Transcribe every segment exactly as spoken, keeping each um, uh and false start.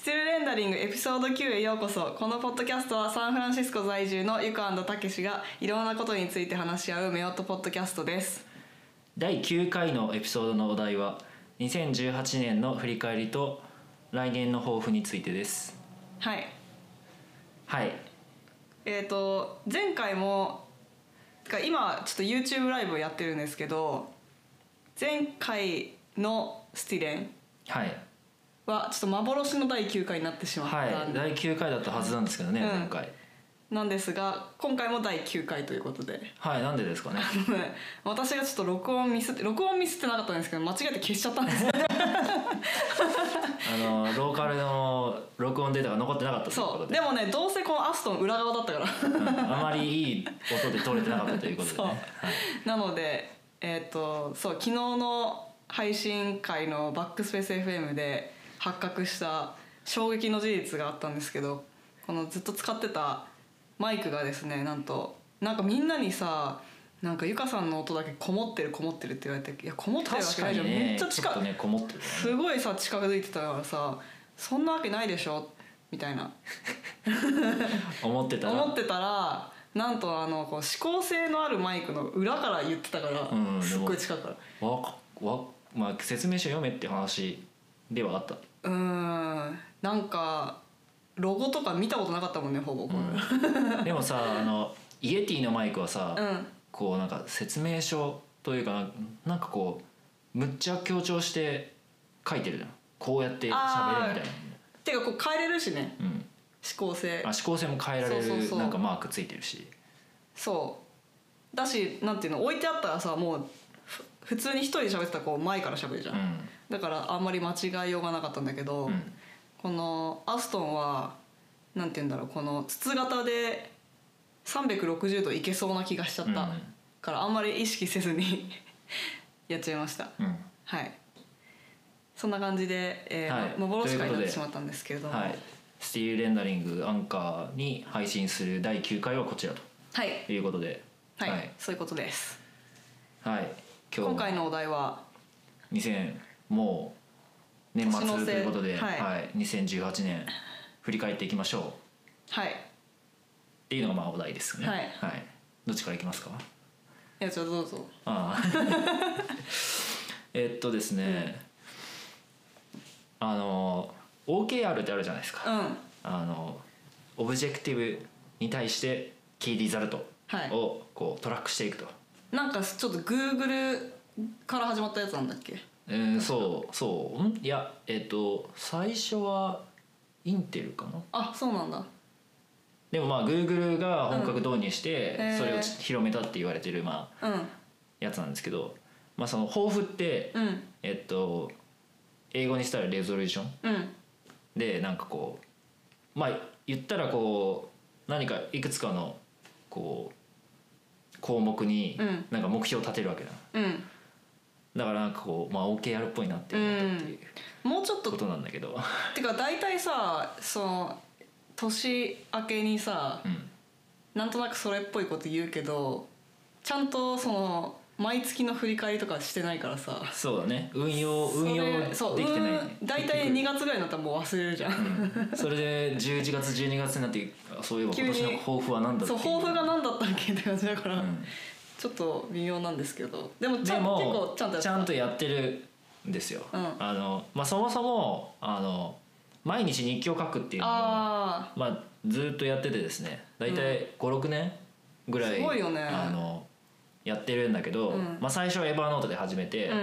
ステルレンダリングエピソードきゅうへようこそ。このポッドキャストはサンフランシスコ在住のゆか&たけしがいろんなことについて話し合うメオットポッドキャストです。 だいきゅうかいのエピソードのお題はにせんじゅうはちねんの振り返りと来年の抱負についてです。 はいはいえーと前回も今ちょっと YouTube ライブをやってるんですけど、前回のスティレンはいはちょっと幻のだいきゅうかいになってしまった、 はい、だいきゅうかいだったはずなんですけどね、うん、前回なんですが今回もだいきゅうかいということで、 はい、なんでですかね私がちょっと録音ミスって録音ミスってなかったんですけど間違えて消しちゃったんですよあのローカルの録音データが残ってなかったということで。 そうでもね、どうせこのアストン裏側だったから、 うん、あまりいい音で撮れてなかったということでね、はい、 なのでえっ、ー、とそう昨日の配信会のバックスペース エフエム で発覚した衝撃の事実があったんですけど、このずっと使ってたマイクがですね、なんとなんかみんなにさ、なんかゆかさんの音だけこもってるこもってるって言われて、いやこもってるわけないじゃん、ね、めっちゃ近く、 ね、こもってるね、 すごいさ近づいてたからさ、そんなわけないでしょみたいな思ってたら思ってたらなんとあのこう指向性のあるマイクの裏から言ってたから、うん、すっごい近くからわわ、まあ、説明書読めって話ではあった。 うーん、なんかロゴとか見たことなかったもんね、ほぼこれ、うん、 でもさ、あのイエティのマイクはさ、 うん、 こうなんか説明書というかなんかこうむっちゃ強調して書いてるじゃん、こうやって喋るみたいな。 てかこう変えれるしね、 うん、 指向性あ指向性も変えられる、そうそうそう、なんかマークついてるし、 そうだし、なんていうの置いてあったらさ、もう普通に一人で喋ってたらこう前から喋るじゃん、うん、だからあんまり間違いようがなかったんだけど、うん、このアストンはなんていうんだろう、この筒型でさんびゃくろくじゅうどいけそうな気がしちゃった、うん、からあんまり意識せずにやっちゃいました、うん、はい、そんな感じで、えーはい、幻会になってしまったんですけれども、はい、 スティールレンダリングアンカーに配信するだいきゅうかいはこちらと、はい、いうことで、 はいはい、そういうことです。 はい、 今, 今回のお題はにせんもう年末ということで、はいはい、にせんじゅうはちねん振り返っていきましょう、はい、 っていうのがまあお題ですね、はいはい、どっちからいきますか。 いや、じゃあどうぞ。 あえっとですね、うん、あの オーケーアール ってあるじゃないですか、うん、あのオブジェクティブに対してキーリザルトをこうトラックしていくと、 なんかちょっと Google から始まったやつなんだっけ。 えー、そうそうんいやえっ、ー、と最初はインテルかな。 あ、そうなんだ。 でもまあ Google が本格導入してそれを広めたって言われてるまあ、うん、やつなんですけど、まあその抱負って、うん、えっと英語にしたらレゾリューション、うん、でなんかこうまあ言ったらこう何かいくつかのこう項目になんか目標を立てるわけだ、うん、だからなんかこう、まあ、オーケーアール っぽいなって思ったっていう、 うん、もうちょっとことなんだけどてか大体さ、その年明けにさ、うん、なんとなくそれっぽいこと言うけどちゃんとその毎月の振り返りとかしてないからさ。 そうだね、運用運用できてない、ね、 大体にがつぐらいになったらもう忘れるじゃん、 うん、それでじゅういちがつじゅうにがつになってそういえば今年の抱負は何だったっけ、 そう抱負が何だったっけって感じだから、うん、ちょっと微妙なんですけど、でもちゃんと結構ちゃんとやってちゃんとやってるんですよ、うん、あのまあ、そもそもあの毎日日記を書くっていうのをまあ、ずっとやっててですね、大体ごろくねんぐらい、 すごいよね、 あのやってるんだけど、うん、まあ、最初はエヴァーノートで始めて、うんうん、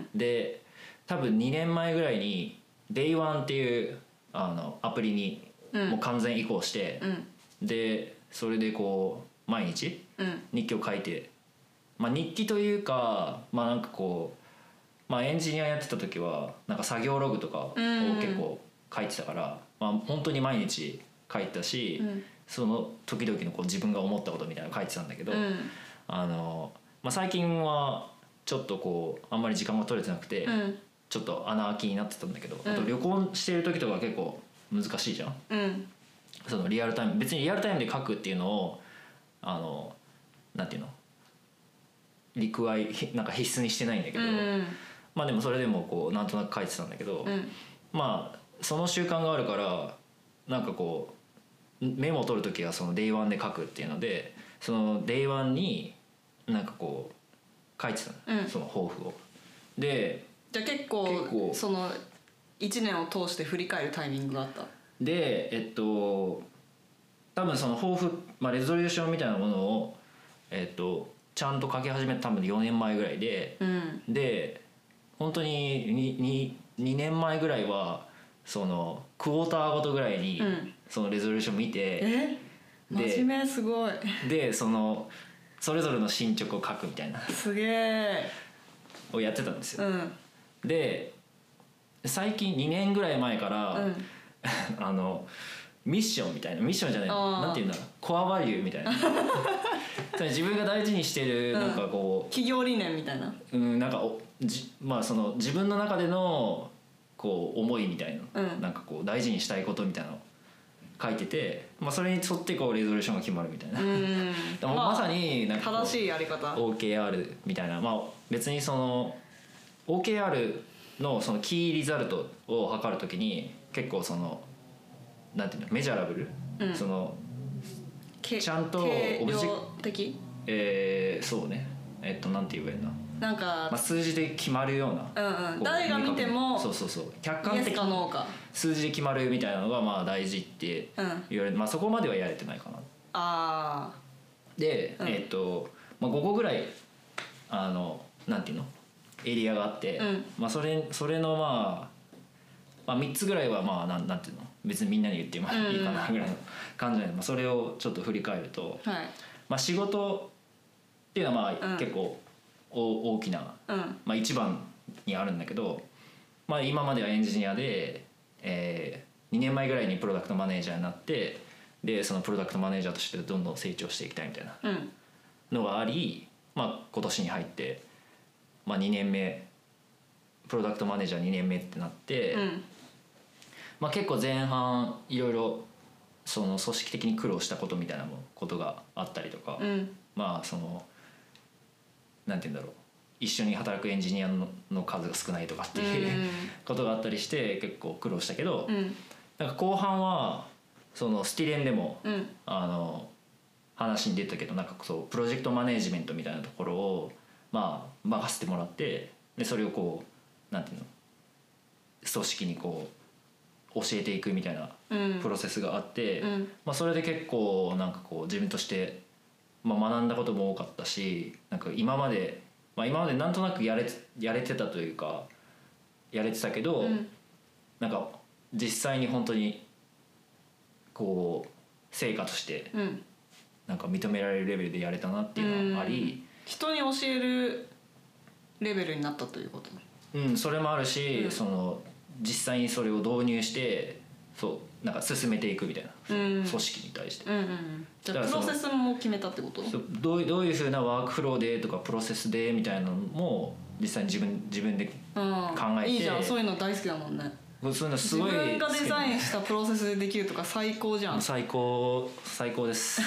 で多分にねんまえぐらいに デイワン っていうあのアプリにもう完全移行して、うん、でそれでこう毎日日記を書いて、まあ、日記というか、まあなんかこう、まあ、エンジニアやってた時はなんか作業ログとかを結構書いてたから、まあ、本当に毎日書いてたし、うん、その時々のこう自分が思ったことみたいなの書いてたんだけど、うん、あのまあ、最近はちょっとこうあんまり時間が取れてなくて、うん、ちょっと穴開きになってたんだけど、うん、あと旅行してる時とか結構難しいじゃん、うん、そのリアルタイム別にリアルタイムで書くっていうのをあのなんていうのリクワイなんか必須にしてないんだけど、うん、まあでもそれでもこうなんとなく書いてたんだけど、うん、まあその習慣があるからなんかこうメモを取る時はその デイワン で書くっていうのでその デイワン になんかこう書いてたの、うん、その抱負を。でじゃあ結構結構そのいちねんを通して振り返るタイミングがあった？ でえっと多分その抱負、まあ、レゾリューションみたいなものを、えっと、ちゃんと書き始めた多分よねんまえぐらいで、うん、で本当に に, にねんまえぐらいはそのクォーターごとぐらいにそのレゾリューション見て、うん、 え真面目すごい。 でそのそれぞれの進捗を書くみたいなすげえをやってたんですよ、うん、で最近にねんぐらい前から、うん、あのミッションみたいなミッションじゃないなんていうんだろうコアバリューみたいな自分が大事にしてるなんかこう、 うん、企業理念みたいな、 うん、なんかおじまあその自分の中でのこう思いみたいな、うん、なんかこう大事にしたいことみたいなのを書いてて、まあ、それに沿ってこうレゾリューションが決まるみたいな。うんでもまさになんか正しいやり方オーケーアール みたいな、まあ、別にその オーケーアール のそのキーリザルトを測るときに結構そのなんていうのメジャーラブル、うん、そのちゃんとオブジェ的えー、そうねえっとなんて言えばいいんだなんか、まあ、数字で決まるような、 うんうん、誰が見てもそうそうそう客観的に数字で決まるみたいなのがまあ大事って言われて、うん、まあそこまではやれてないかな。 あで、うん、えっと、まあ、ごこぐらいあのなんていうのエリアがあって、うん、まあそれそれのまあ、まあみっつぐらいはまあなんなんていうの別にみんなに言ってもいいかなぐらいの感じで、まあ、それをちょっと振り返ると、はい、まあ仕事っていうのはまあ結構、うん、大きな、うんまあ、一番にあるんだけど、まあ、今まではエンジニアで、えー、にねんまえぐらいにプロダクトマネージャーになってでそのプロダクトマネージャーとしてどんどん成長していきたいみたいなのがあり、まあ、今年に入って、まあ、にねんめプロダクトマネージャーにねんめってなって、うんまあ、結構前半いろいろその組織的に苦労したことみたいなことがあったりとか、うん、まあそのなんて言うんだろう一緒に働くエンジニア の, の数が少ないとかっていう、うん、ことがあったりして結構苦労したけど、うん、なんか後半はそのスティレンでも、うん、あの話に出たけどなんかそうプロジェクトマネージメントみたいなところをまあ任せてもらってでそれをこうなんていうの組織にこう教えていくみたいなプロセスがあって、うんまあ、それで結構なんかこう自分として、まあ、学んだことも多かったしなんか今まで、まあ、今までなんとなくやれ、やれてたというかやれてたけど、うん、なんか実際に本当にこう成果としてなんか認められるレベルでやれたなっていうのがあり、うん、 人に教えるレベルになったということ。 うんそれもあるし、うん、その実際にそれを導入してそうなんか進めていくみたいな、うん、組織に対して、うんうん、 じゃあプロセスも決めたってこと？ どうどういうふうなワークフローでとかプロセスでみたいなのも実際に自分自分で考えて、 いいじゃんそういうの大好きだもんね。 そういうのすごい自分がデザインしたプロセスでできるとか最高じゃん。 最高最高です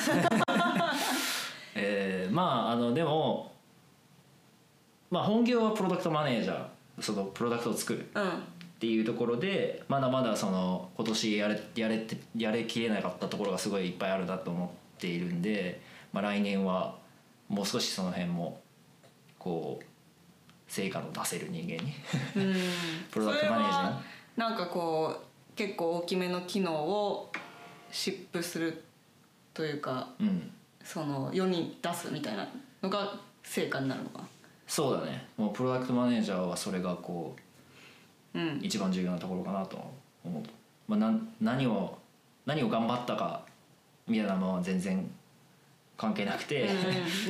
えー、まああのでもまあ本業はプロダクトマネージャーそのプロダクトを作る、うんっていうところでまだまだその今年やれやれてやれきれなかったところがすごいいっぱいあるなと思っているんで、まあ、来年はもう少しその辺もこう成果の出せる人間にうんプロダクトマネージャーになんかこう結構大きめの機能をシップするというか、うん、その世に出すみたいなのが成果になるのか。 そうだねもうプロダクトマネージャーはそれがこううん、一番重要なところかなと思う、まあ、な何を何を頑張ったかみたいなのは全然関係なくて、うん、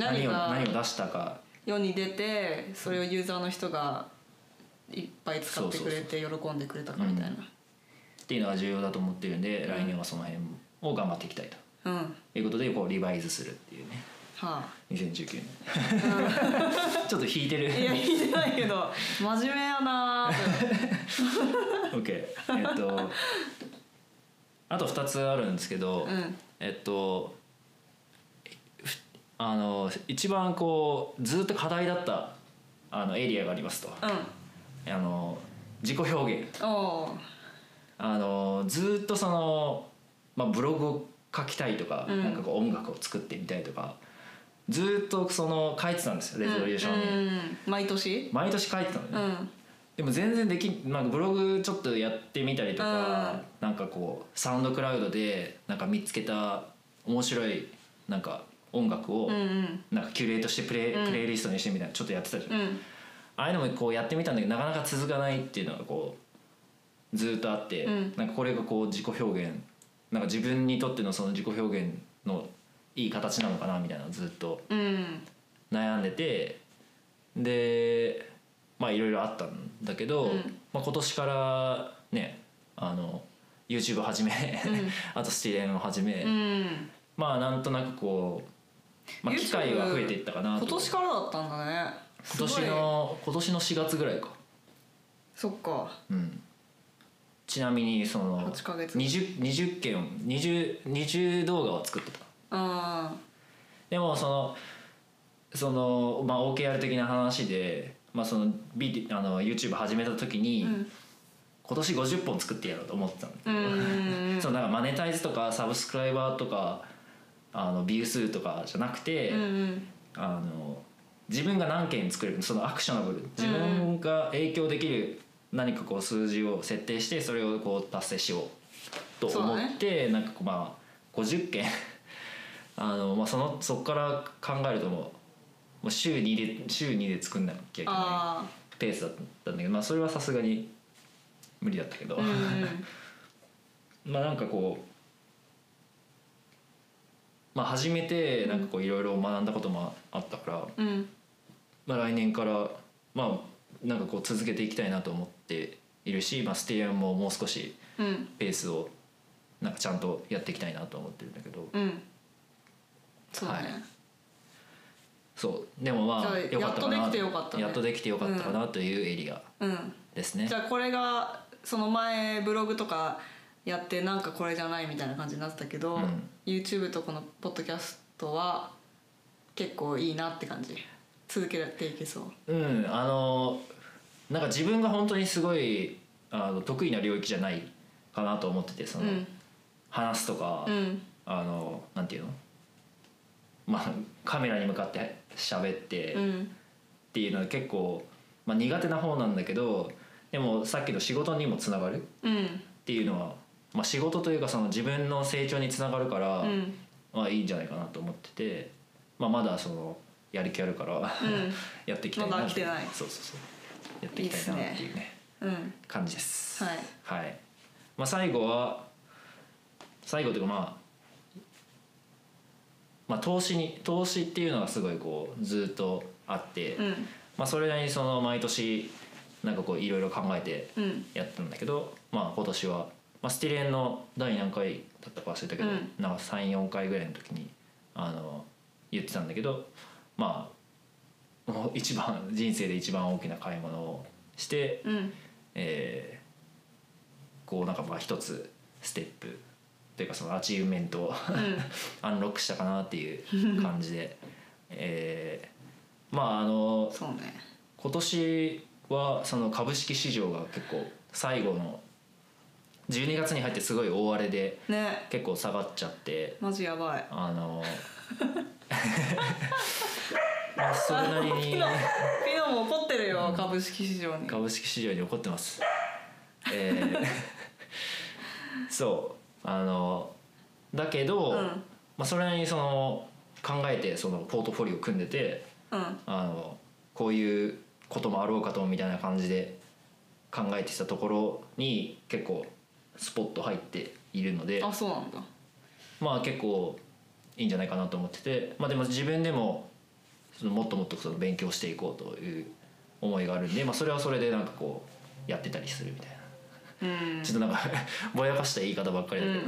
何を何を出したか世に出てそれをユーザーの人がいっぱい使ってくれて喜んでくれたかみたいな、うん、 っていうのが重要だと思ってるんで、うん、来年はその辺を頑張っていきたいと、うん、いうことでこうリバイズするっていうねはあ、にせんじゅうきゅうねんちょっと引いてるいや引いてないけど真面目やなーOK えっとあとふたつあるんですけど、うん、えっとあの一番こうずっと課題だったあのエリアがありますと、うん、あの自己表現あのずっとその、まあ、ブログを書きたいとか、うん、なんかこう音楽を作ってみたいとかずっとその書いてたんですよレゾリューションに、 うんうん、毎年毎年書いてたのね、 うん、 でも全然できなんかブログちょっとやってみたりとか、うん、なんかこうサウンドクラウドでなんか見つけた面白いなんか音楽をなんかキュレートしてプレイ、うん、プレイリストにしてみたいなちょっとやってたじゃん、うん、ああいうのもこうやってみたんだけどなかなか続かないっていうのがこうずっとあって、うん、なんかこれがこう自己表現なんか自分にとってのその自己表現のいい形なのかなみたいなのをずっと悩んでて、うん、でまあいろいろあったんだけど、うんまあ、今年からねあの YouTube を始め、うん、あとスティレンを始め、うん、まあなんとなくこう、まあ、機会は増えていったかなと。 今年からだったんだね。 今年の今年のしがつぐらいか。 そっか、 うん、ちなみにそのはちかげつ 20, 20件 20, 20動画を作ってた。 あでもそのその、まあ、オーケーアール 的な話で、まあ、そのビデあの YouTube 始めた時に、うん、今年ごじゅっぽん作ってやろうと思ってたんだけど、うん、そのなんかマネタイズとかサブスクライバーとかあのビュー数とかじゃなくて、うん、あの自分が何件作れるそのアクショナブル自分が影響できる何かこう数字を設定してそれをこう達成しようと思って、ね、なんかこうまあごじゅっけんあの、まあ、そのそこから考えるともうもう週にで週にで作んなきゃいけないペースだったんだけど、まあ、それはさすがに無理だったけど、うん、まあなんかこう、まあ、初めてなんかこういろいろ学んだこともあったから、うんまあ、来年からまあなんかこう続けていきたいなと思っているし、まあ、ステイアンももう少しペースをなんかちゃんとやっていきたいなと思ってるんだけど、うん、 そうね、はい、 そうでもまあよかったかなやっとできてよかったねやっとできてよかったかなというエリアですね、 うん、じゃあこれがその前ブログとかやってなんかこれじゃないみたいな感じになってたけど、うん、YouTube とこのポッドキャストは結構いいなって感じ続けていけそう。 うんあのなんか自分が本当にすごいあの得意な領域じゃないかなと思っててその、うん、話すとか、うん、あのなんていうのまあカメラに向かって喋ってっていうのは結構、まあ、苦手な方なんだけどでもさっきの仕事にもつながるっていうのは、まあ、仕事というかその自分の成長につながるから、うんまあ、いいんじゃないかなと思ってて、まあ、まだそのやる気あるから、うん、やっていきたいなまだ飽きてないそうそうそうやっていきたいなっていうね、いいねうん、感じです。はい、はいまあ、最後は最後というかまあまあ投資に投資っていうのがすごいこうずっとあって、うんまあ、それなりにその毎年なんかこういろいろ考えてやったんだけど、うん、まあ今年は、まあ、スティレンの第何回だったか忘れたけど、うん、なんか さん,よん 回ぐらいの時にあの言ってたんだけどまあもう一番人生で一番大きな買い物をして、うんえー、こうなんかまあ一つステップというかそのアチーブメントを、うん、アンロックしたかなっていう感じで、えー、まああのそうね今年はその株式市場が結構最後のじゅうにがつに入ってすごい大荒れで結構下がっちゃって、ね、 マジやばいあのまあそれなりにピノも怒ってるよ、うん、株式市場に株式市場に怒ってます、えー、そうあのだけど、うんまあ、それなりにその考えてそのポートフォリオを組んでて、うん、あのこういうこともあろうかとみたいな感じで考えてきたところに結構スポット入っているのであそうなんだまあ結構いいんじゃないかなと思ってて、まあ、でも自分でもそのもっともっとその勉強していこうという思いがあるんで、まあ、それはそれでなんかこうやってたりするみたいな、うん、ちょっとなんかぼやかした言い方ばっかりだけど、うん、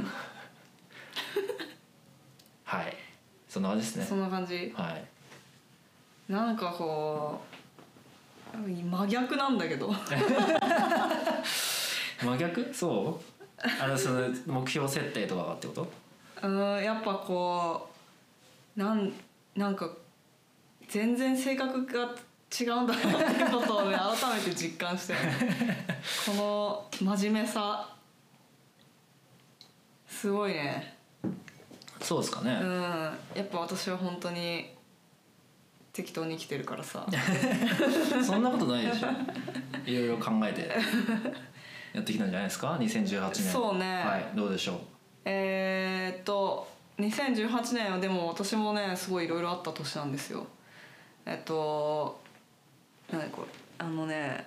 はいそんな感じですねそんな感じはいなんかこう真逆なんだけど真逆そうあのその目標設定とかがってことうんやっぱこうなんなんか全然性格が違うんだなっていうことをね改めて実感してこの真面目さすごいね。 そうですかね。 うん、やっぱ私は本当に適当に生きてるからさそんなことないでしょ。いろいろ考えてやってきたんじゃないですか、にせんじゅうはちねん。 そうね。 はい、どうでしょう。 えー、っとにせんじゅうはちねんはでも私もねすごいいろいろあった年なんですよ。えっと何これあのね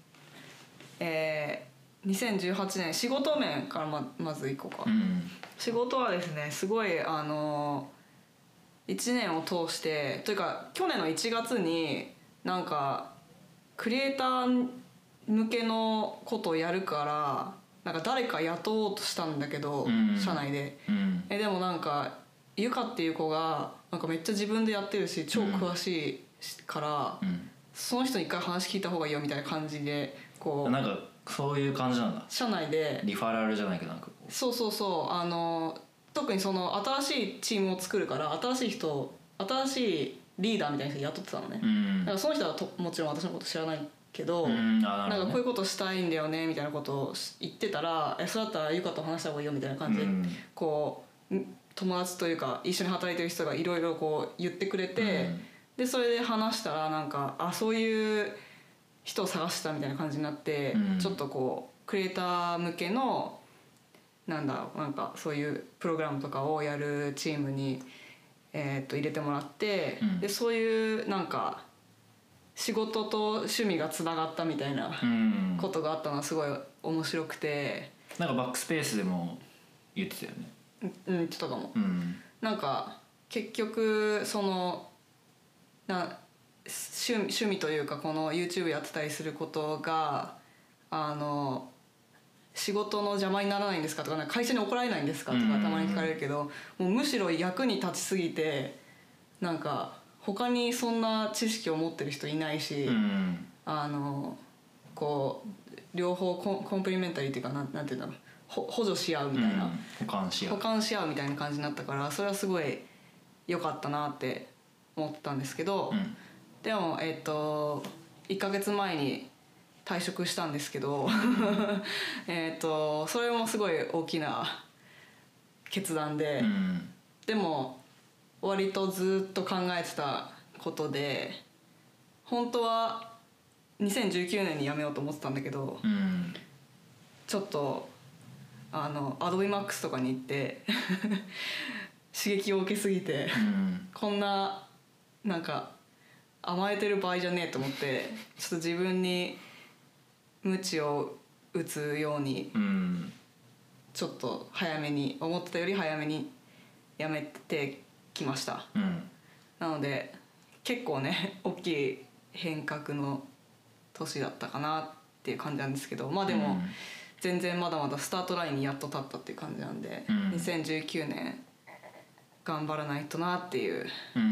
えー、にせんじゅうはちねん仕事面から ま, まずいこうか、 うん、 仕事はですねすごいあのいちねんを通してというか去年のいちがつになんかクリエイター向けのことをやるからなんか誰か雇おうとしたんだけど、うん、社内で、うん、えでもなんかゆかっていう子がなんかめっちゃ自分でやってるし超詳しいから、うん、その人に一回話聞いた方がいいよみたいな感じでこうなんかそういう感じなんだ。 社内でリファラルじゃないけどなんかそうそうそうあの特にその新しいチームを作るから新しい人新しいリーダーみたいな人雇ってたのね、うん、だからその人はともちろん私のこと知らないけど、うん、な, なんかこういうことしたいんだよねみたいなことを言ってたらえそれだったらゆかと話した方がいいよみたいな感じで、うん、こう友達というか一緒に働いてる人がいろいろこう言ってくれて、うん、でそれで話したらなんかあそういう人を探したみたいな感じになって、うん、ちょっとこうクリエイター向けのなんだろうなんかそういうプログラムとかをやるチームに、えー、っと入れてもらって、うん、でそういうなんか仕事と趣味がつながったみたいなことがあったのはすごい面白くて、 なんかバックスペースでも言ってたよね。 うん言ってたかも、うん、なんか結局そのな 趣, 趣味というかこの YouTube やってたりすることがあの仕事の邪魔にならないんですかとか、会社に怒られないんですかとかたまに聞かれるけど、もうむしろ役に立ちすぎてなんか他にそんな知識を持ってる人いないし、あのこう両方コン、コンプリメンタリーっていうかなん、なんていうんだろう補助し合うみたいな、うん、 補完し合う補完し合うみたいな感じになったからそれはすごい良かったなって思ったんですけど、うん、でもえっといっかげつまえに退職したんですけどえっとそれもすごい大きな決断で、うん、でも割とずっと考えてたことで本当はにせんじゅうきゅうねんに辞めようと思ってたんだけど、うん、ちょっとあの Adobe Max とかに行って刺激を受けすぎて、うん、こんななんか甘えてる場合じゃねえと思ってちょっと自分に鞭を打つように、うん、ちょっと早めに思ってたより早めに辞めてきました、うん、なので結構ね大きい変革の年だったかなっていう感じなんですけど、まあでも、うん、全然まだまだスタートラインにやっと立ったっていう感じなんで、うん、にせんじゅうきゅうねん頑張らないとなっていう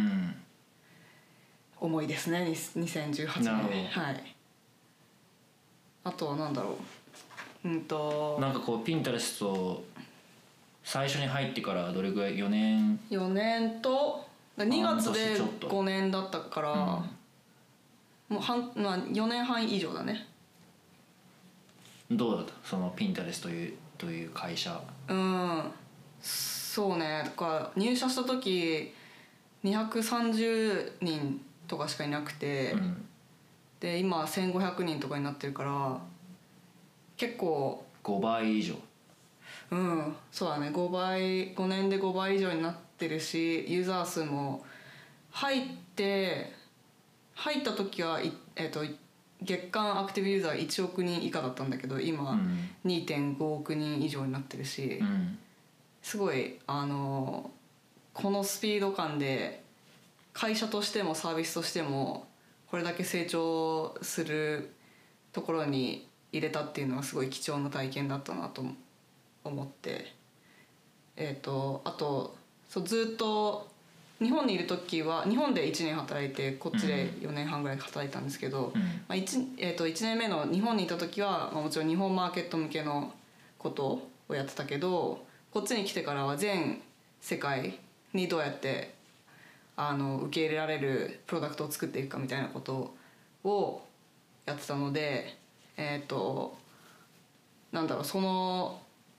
思いですね。にせんじゅうはちねん、はい。あとは何だろう、うんとなんかこうピンタレスト最初に入ってからどれぐらいよねんよねんとにがつでごねんだったから、うん、もう半、まあ、よねんはん以上だね。 どうだったそのピンタレストというという会社。 うんそうね、だから入社した時にひゃくさんじゅうにんとかしかいなくて、うん、で今せんごひゃくにんとかになってるから結構ごばい以上。 うんそうだね、ごばいごねんでごばい以上になってるし、ユーザー数も入って入った時は、えー、と月間アクティブユーザーいちおくにん以下だったんだけど今 にてんごおくにん以上になってるし、うん、すごいあのこのスピード感で会社としてもサービスとしてもこれだけ成長するところに入れたっていうのはすごい貴重な体験だったなと思って、えー、とあとそうずっと日本にいる時は日本でいちねん働いてこっちでよねんはんぐらい働いたんですけど、うんまあ 1, えー、といちねんめの日本にいた時は、まあ、もちろん日本マーケット向けのことをやってたけど、こっちに来てからは全世界にどうやってあの受け入れられるプロダクトを作っていくかみたいなことをやってたので、えっとなんだろうその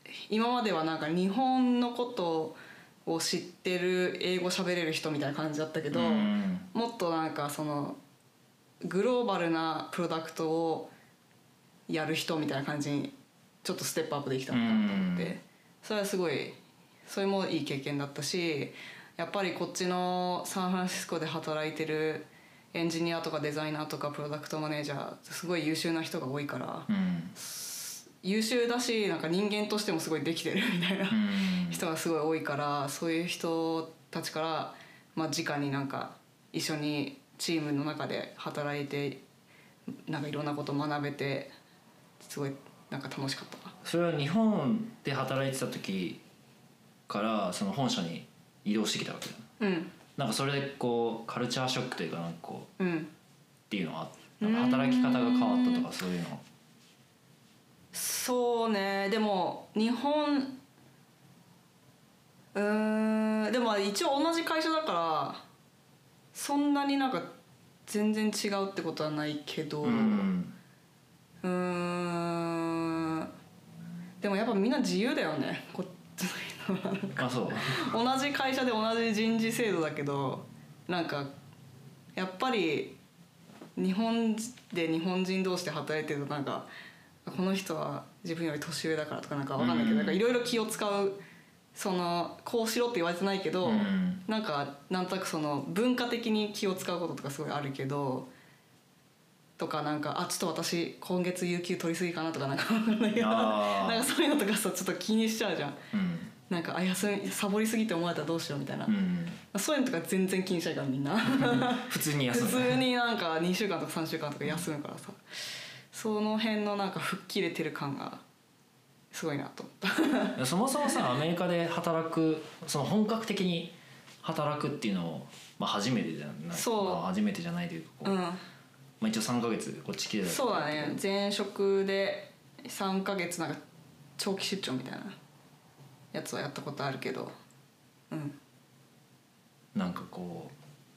今まではなんか日本のことを知ってる英語喋れる人みたいな感じだったけど、うん、もっとなんかそのグローバルなプロダクトをやる人みたいな感じにちょっとステップアップできたのかなと思って、うん、それはすごいそれもいい経験だったし、やっぱりこっちのサンフランシスコで働いてるエンジニアとかデザイナーとかプロダクトマネージャーすごい優秀な人が多いから、うん、優秀だしなんか人間としてもすごいできてるみたいな、うん、人がすごい多いから、そういう人たちから、まあ、直になんか一緒にチームの中で働いてなんかいろんなこと学べてすごいなんか楽しかったな。 それは日本で働いてた時からその本社に移動してきたわけだ、うん、なんかそれでこうカルチャーショックというかなんかこう、うん、っていうのはなんか働き方が変わったとかそういうの。 そうね、でも日本うーんでも一応同じ会社だからそんなになんか全然違うってことはないけど、うん、うーんでもやっぱみんな自由だよねこっちの人は。 あ、そう同じ会社で同じ人事制度だけどなんかやっぱり日本で日本人同士で働いてるとなんかこの人は自分より年上だからとかなんか分かんないけど、うん、なんかいろいろ気を使う、そのこうしろって言われてないけど、うん、なんかなんとなくその文化的に気を使うこととかすごいあるけどとかなんかあちょっと私今月有給取りすぎかなとかなんか分かんないけどなんかそういうのとかさちょっと気にしちゃうじゃん、うん、なんかあ休みサボりすぎて思われたらどうしようみたいな、うん、そういうのとか全然気にしないからみんな普通に休む普通になんかにしゅうかんとかさんしゅうかんとか休むからさ、その辺のなんか吹っ切れてる感がすごいなと思ったそもそもさアメリカで働くその本格的に働くっていうのを、まあ、初めてじゃないそう、まあ、初めてじゃないというかこう、うんまあ、一応さんかげつこっち来てたそうだね、前職でさんかげつなんか長期出張みたいなやつはやったことあるけど、うんなんかこう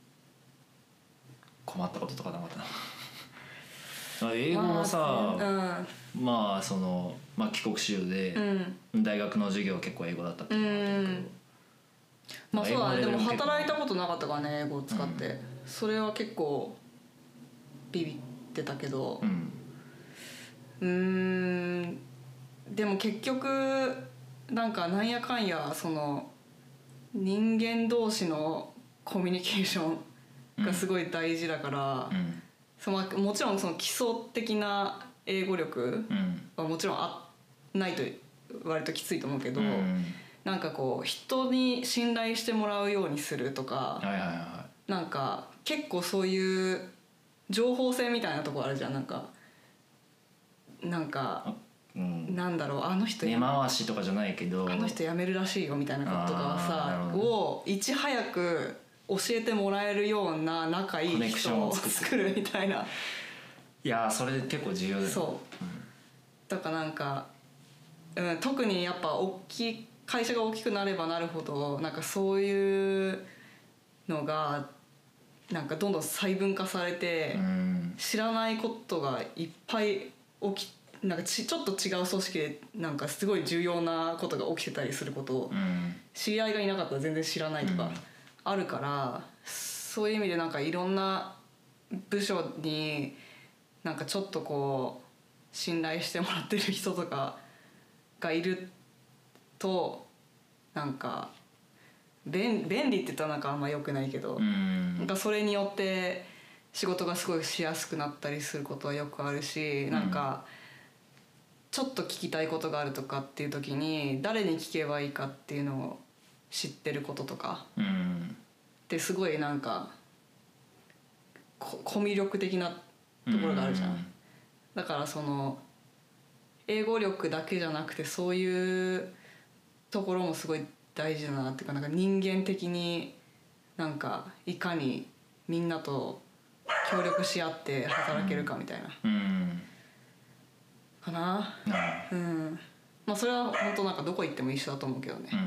困ったこととかなかったな英語もさ、まあ、うん、まあその、まあ、帰国子女で、うん、大学の授業は結構英語だったっていうのがあったけど、うん、 まあそうだね、でも働いたことなかったからね英語を使って、うん、それは結構ビビってたけど、うんうーんでも結局なんかなんやかんやその人間同士のコミュニケーションがすごい大事だから、うんそのもちろんその基礎的な英語力はもちろんあないと割ときついと思うけど、うん、なんかこう人に信頼してもらうようにするとか、はいはいはい、なんか結構そういう情報戦みたいなところあるじゃん、なんかなんか、うん、なんだろうあの人根回しとかじゃないけどあの人辞めるらしいよみたいなこととかはさをいち早く教えてもらえるような仲いい人を作るみたいな。 いやそれ結構重要だよね。 そう、うん、だからなんか、うん、特にやっぱ大きい会社が大きくなればなるほどなんかそういうのがなんかどんどん細分化されて、うん、知らないことがいっぱい起きなんかち, ちょっと違う組織でなんかすごい重要なことが起きてたりすることを、うん、知り合いがいなかったら全然知らないとか、うんあるからそういう意味でなんかいろんな部署になんかちょっとこう信頼してもらってる人とかがいるとなんか 便, 便利って言ったらなんかあんま良くないけど、うん、なんかそれによって仕事がすごいしやすくなったりすることはよくあるし、うん、なんかちょっと聞きたいことがあるとかっていう時に誰に聞けばいいかっていうのを知ってることとか、うん、ってすごいなんかコミュ力的なところがあるじゃん、うん、だからその英語力だけじゃなくてそういうところもすごい大事だなっていうか、なんか人間的になんかいかにみんなと協力し合って働けるかみたいな、うんうん、かな、うん、まあそれは本当なんかどこ行っても一緒だと思うけどね、うん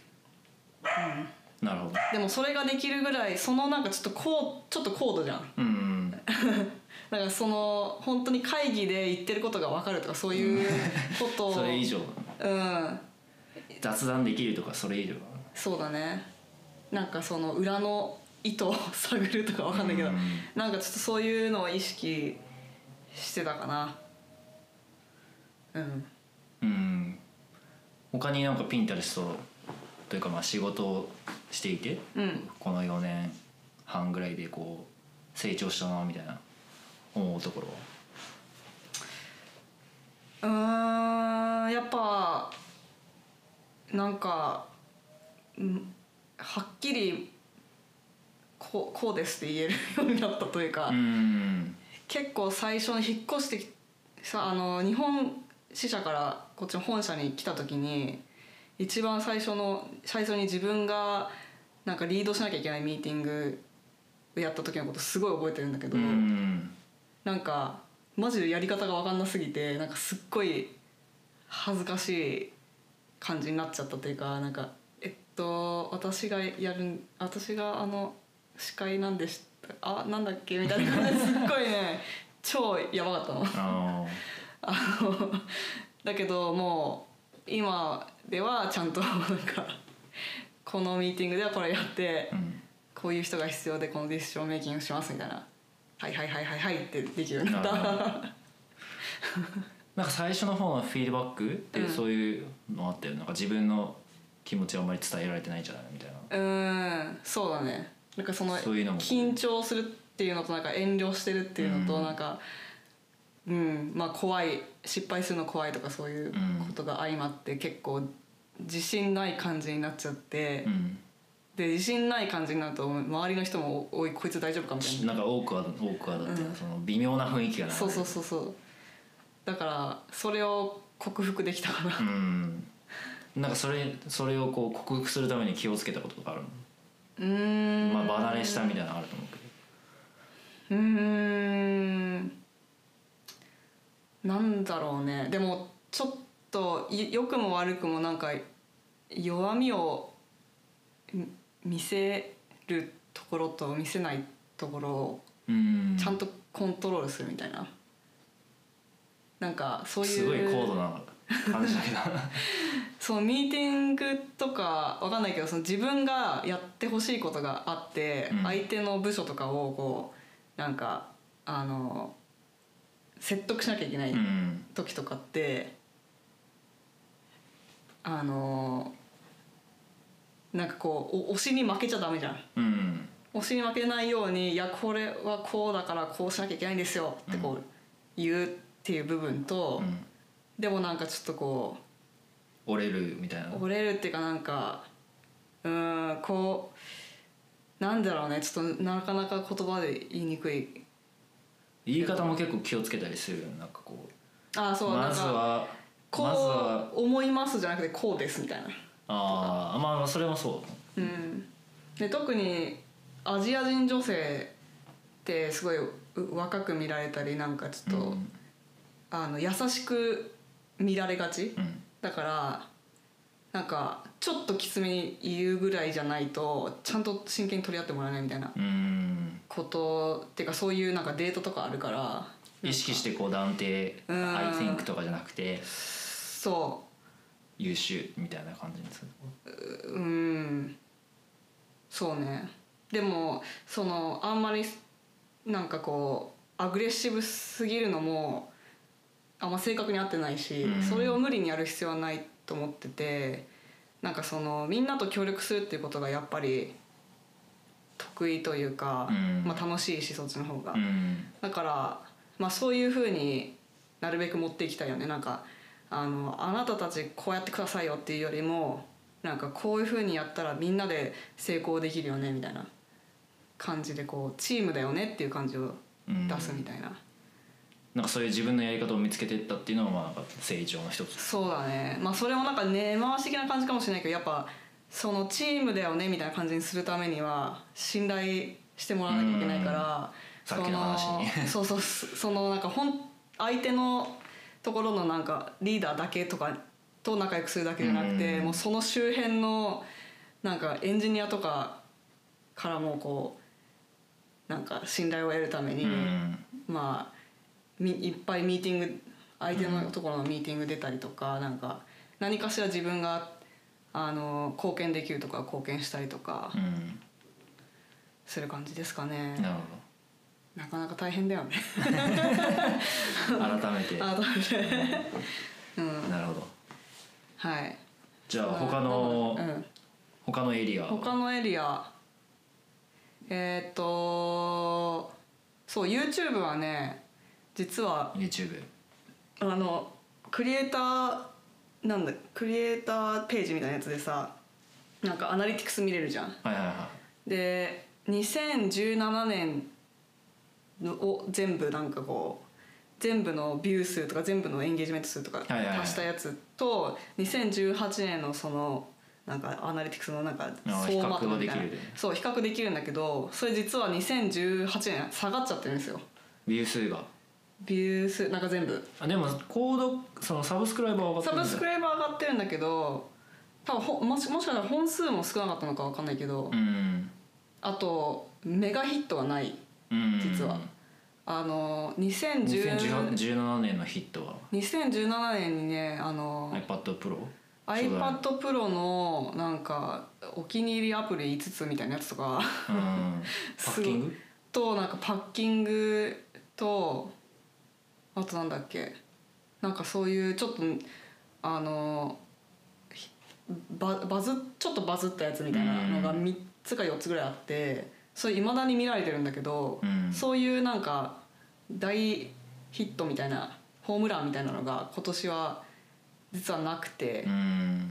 うん、なるほど。 でもそれができるぐらいそのなんかちょっとこうちょっと高度じゃん、うんうん、だからその本当に会議で言ってることが分かるとかそういうことそれ以上うん雑談できるとかそれ以上。 そうだね。なんかその裏の意図を探るとかわかんないけど、うん、なんかちょっとそういうのを意識してたかな。うん。 うん。他になんかピンタレストというかまあ仕事をしていて、うん、このよねんはんぐらいでこう成長したなみたいな思うところは。うーん、やっぱなんか、うん、はっきりこう、こうですって言えるようになったというか、うん、結構最初に引っ越してさ、あの日本支社からこっちの本社に来た時に一番最初の最初に自分がなんかリードしなきゃいけないミーティングをやった時のことすごい覚えてるんだけど、うん、なんかマジでやり方が分かんなすぎてなんかすっごい恥ずかしい感じになっちゃったというか、なんかえっと私がやる私があの司会なんでしたあなんだっけみたいな感じですっごいね超やばかったのあのだけどもう今ではちゃんとなんかこのミーティングではこれやって、うん、こういう人が必要でこのディシジョンメイキングしますみたいなはいはいはいはいはいってできるようになったなんか最初の方のフィードバックってそういうのあったよ、うん、なんか自分の気持ちをあんまり伝えられてないんじゃないみたいな。 うんそうだね。なんかその緊張するっていうのとなんか遠慮してるっていうのとなんか、うん、うん、まあ怖い失敗するの怖いとかそういうことが相まって結構自信ない感じになっちゃって、うん、で自信ない感じになると周りの人もおいこいつ大丈夫かみたいななんか多くは多くはだって、うん、その微妙な雰囲気がそうそうそうそうだからそれを克服できたかな。うんなんかそれそれをこう克服するために気をつけたこととかあるの？うーんまあ離れしたみたいなのあると思うけどうーんなんだろうね。でもちょっと良くも悪くもなんか弱みを見せるところと見せないところをちゃんとコントロールするみたいななんかそういうすごい高度な感じだけどそのミーティングとかわかんないけどその自分がやってほしいことがあって、うん、相手の部署とかをこうなんかあの説得しなきゃいけない時とかって、うん、あのなんかこう推しに負けちゃダメじゃん、うん、推しに負けないようにいやこれはこうだからこうしなきゃいけないんですよってこう言うっていう部分と、うん、でもなんかちょっとこう折れるみたいな折れるっていうかなんかうーんこうなんだろうねちょっとなかなか言葉で言いにくい言い方も結構気をつけたりするよなんかこうああそうまずはこう、まずは思いますじゃなくてこうですみたいなああまあそれもそう、 うんで特にアジア人女性ってすごい若く見られたりなんかちょっと、うん、あの優しく見られがち、うん、だからなんかちょっときつめに言うぐらいじゃないとちゃんと真剣に取り合ってもらえないみたいなことっていうかそういうなんかデータとかあるから意識してこう断定 I think とかじゃなくてそう優秀みたいな感じにするうんそうねでもそのあんまりなんかこうアグレッシブすぎるのもあんま正確に合ってないし、うん、それを無理にやる必要はないと思っててなんかそのみんなと協力するっていうことがやっぱり得意というか、うんまあ、楽しいしそっちの方が、うん、だから、まあ、そういう風になるべく持っていきたいよねなんかあのあなたたちこうやってくださいよっていうよりもなんかこういう風にやったらみんなで成功できるよねみたいな感じでこうチームだよねっていう感じを出すみたいな、うん、 なんかそういう自分のやり方を見つけていったっていうのはまあなんか成長の一つそうだねまあそれもなんか根回し的な感じかもしれないけどやっぱそのチームだよねみたいな感じにするためには信頼してもらわなきゃいけないからさっきの話にそうそうそのなんかほん相手のところのなんかリーダーだけとかと仲良くするだけじゃなくてもうその周辺のなんかエンジニアとかからもこうなんか信頼を得るためにまあいっぱいミーティング相手のところのミーティング出たりとかなんか何かしら自分があの貢献できるとか貢献したりとかする感じですかね。 なるほど。なかなか大変だよね改めて改めてうん、 なるほど。 はい。 じゃあ他の、うん、他のエリア他のエリアえー、っとそう YouTube はね実は YouTube あのクリエイターなんだクリエイターページみたいなやつでさなんかアナリティクス見れるじゃん。 はいはいはい。 でにせんじゅうななねんを全部なんかこう全部のビュー数とか全部のエンゲージメント数とか足したやつとにせんじゅうはちねんのそのなんかアナリティクスのなんか総まとめみたいなそう比較できるんだけどそれ実はにせんじゅうはちねん下がっちゃってるんですよビュー数が。 ビュー数なんか全部あでもコードそのサブスクライバー上がってるんだ。 サブスクライバー上がってるんだけど多分ほもしもしかしたら本数も少なかったのか分かんないけど、 うん、 あとメガヒットがない、うん、実はあのにせんじゅうにせんじゅうななねんのヒットはにせんじゅうななねんにねあの iPad Pro iPad Pro のなんかお気に入りアプリいつつみたいなやつとか、 うん、パッキングとなんかパッキングとあとなんだっけなんかそういうちょっとあのバ, バズちょっとバズったやつみたいなのがみっつかよっつぐらいあってそれ未だに見られてるんだけど、うん、そういうなんか大ヒットみたいなホームランみたいなのが今年は実はなくて、うん、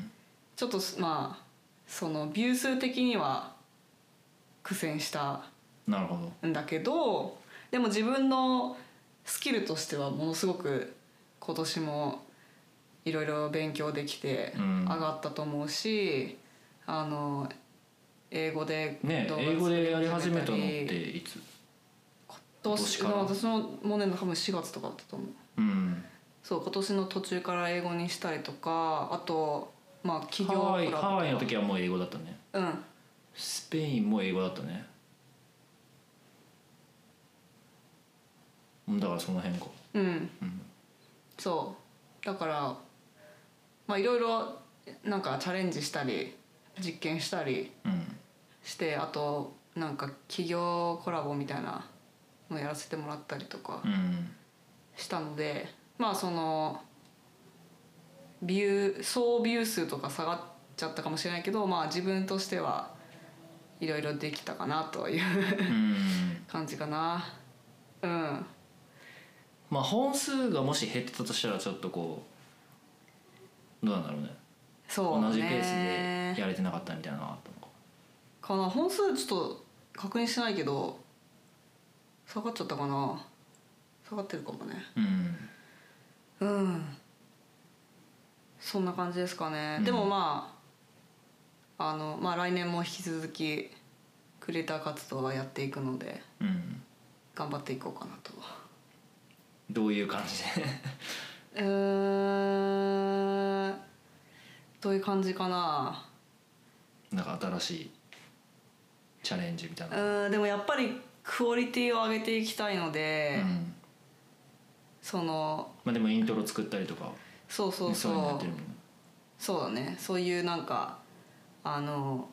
ちょっとまあそのビュー数的には苦戦したんだけどでも自分のスキルとしてはものすごく今年もいろいろ勉強できて上がったと思うし、うん、あの英語で動画作り始めたり、ね、英語でやり始めたのっていつ？ 今年の私のもね多分しがつとかだったと思う、うん、そう今年の途中から英語にしたりとかあとまあ企業ハワイハワイの時はもう英語だったね。 うんスペインも英語だったね。だからその辺かうん、うん、そうだからまあいろいろなんかチャレンジしたり実験したりして、うん、あとなんか企業コラボみたいなのやらせてもらったりとかしたので、うん、まあそのビュー総ビュー数とか下がっちゃったかもしれないけどまあ自分としてはいろいろできたかなという感じかな。うんまあ本数がもし減ってたとしたらちょっとこうどうなんだろうね。 そうね同じペースでやれてなかったみたいなのがあったのかかな。本数ちょっと確認してないけど下がっちゃったかな。下がってるかもね。うんうんそんな感じですかね、うん、でもまああのまあ来年も引き続きクリエイター活動はやっていくので、うん、頑張っていこうかなと。 どういう感じでうーんどういう感じかな。 なんか新しいチャレンジみたいな。 うんでもやっぱりクオリティを上げていきたいので、うん、そのまあでもイントロ作ったりとかそうそうそう、ね、そういうのやってるもんね。そうだねそういうなんかあの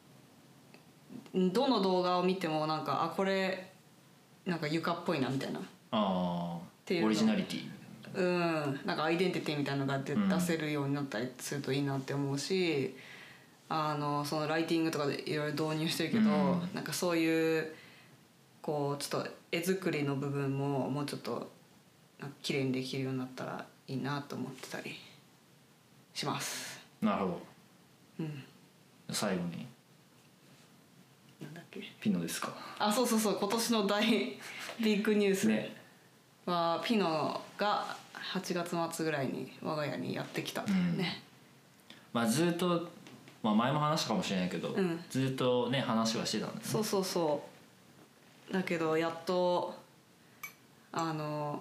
どの動画を見てもなんかあこれなんか床っぽいなみたいなあっていうオリジナリティうんなんかアイデンティティみたいなのが出せるようになったりするといいなって思うし、うん、あのそのライティングとかでいろいろ導入してるけど、うん、なんかそういうこうちょっと絵作りの部分ももうちょっと綺麗にできるようになったらいいなと思ってたりします。 なるほど、 うん、 最後になんだっけピノですか。 あそうそうそう今年の大ビッグニュースは、ね、ピノがはちがつ末ぐらいに我が家にやってきたというね、 うん、まあずっと、まあ、前も話したかもしれないけど、うん、ずっとね話はしてたんですね。 そうそうそうだけどやっとあの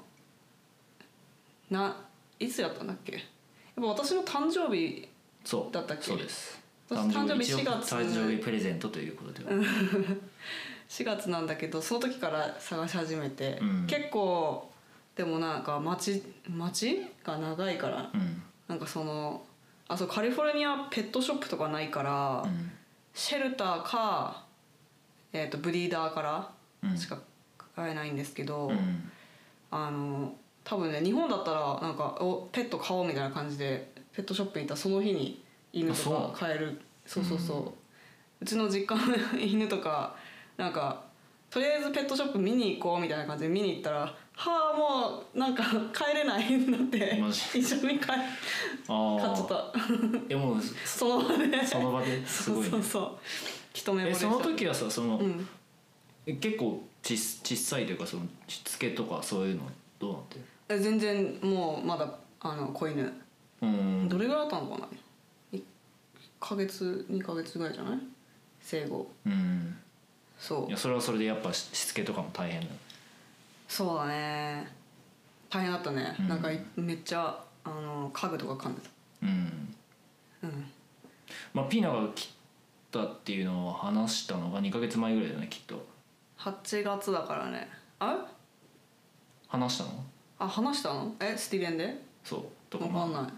ないつやったんだっけやっぱ私の誕生日だったっけ。 そうです。 誕生日しがつ誕生日プレゼントということでしがつなんだけどその時から探し始めて、うん、結構でもなんか待ち待ちが長いから、うん、なんかそのあそうカリフォルニアペットショップとかないから、うん、シェルターか、えー、とブリーダーからしか買えないんですけど、うん、あの多分ね日本だったらなんかおペット買おうみたいな感じでペットショップに行ったらその日に犬とか買える。そうそうそう、うん、うちの実家の犬とかなんかとりあえずペットショップ見に行こうみたいな感じで見に行ったらはあもうなんか帰れないってなって一緒に帰買っちゃったえもうその場でその場ですごい、ね、 そうそうそう一目惚れした。 えその時はさその、うん、結構ち小さいというかそのしつけとかそういうのどうなってる？ え全然もうまだあの子犬うんどれぐらいだったのかないっかげつにかげつぐらいじゃない生後。うんそういやそれはそれでやっぱしつけとかも大変だ。 そうだね大変だったね、うん、なんかめっちゃあの家具とか噛んでた。うんうんまあピーナが切ったっていうのを話したのがにかげつまえぐらいだよねきっと。 はちがつだからね。あ話したの？ あ話したの？えスティレンで？ そうとか分かんない。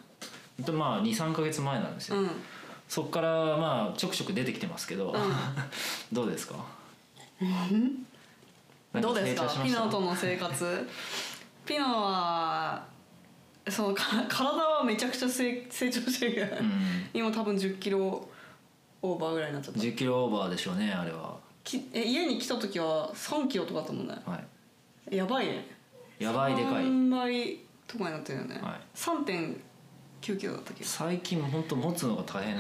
でまあにさんかげつまえなんですよ、うん、そっからまあちょくちょく出てきてますけど、うん、どうですか？ どうですかピノとの生活？ピノはそのか体はめちゃくちゃ成成長してるけど、うん、今多分じゅっキロオーバーぐらいになっちゃった。 じゅっキロオーバーでしょうねあれは。 きえ家に来た時はさんキロとかだったもんね、はい、やばいね。 やばいでかいさんばいとかになってるよね、はい、さんてんきゅうキロだったっけ。 最近ほんと持つのが大変な